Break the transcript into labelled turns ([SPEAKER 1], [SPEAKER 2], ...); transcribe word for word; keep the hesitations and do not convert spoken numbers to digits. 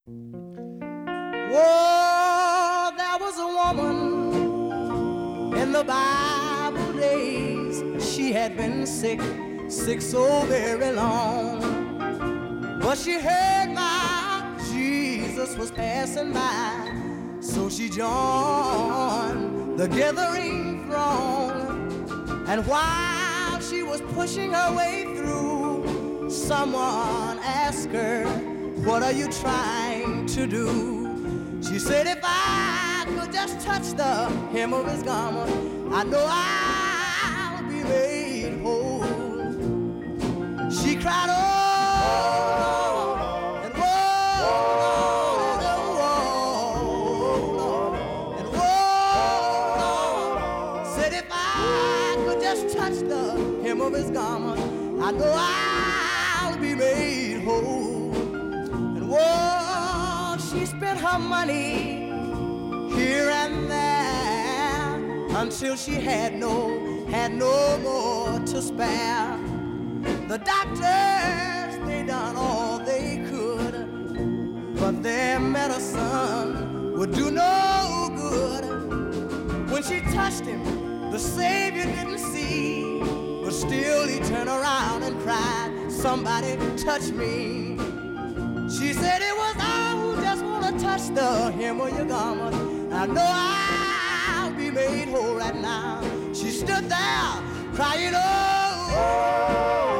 [SPEAKER 1] Whoa, there was a woman in the Bible days. She had been sick, sick so very long. But she heard my Jesus was passing by, so she joined the gathering throng. And while she was pushing her way through, someone asked her, "What are you trying to do?" She said, "If I could just touch the hem of his garment, I know I'll be made whole." She cried, "Oh, Lord, and whoa, Lord, and whoa, Lord, and whoa, Lord." Said, "If I could just touch the hem of his garment, I know I'll be made whole." And whoa, she spent her money here and there until she had no, had no more to spare. The doctors, they done all they could, but their medicine would do no good. When she touched him, the Savior didn't see, but still he turned around and cried, "Somebody touch me." She said, "It was I who just want to touch the hem of your garment. I know I'll be made whole right now." She stood there crying, "Oh,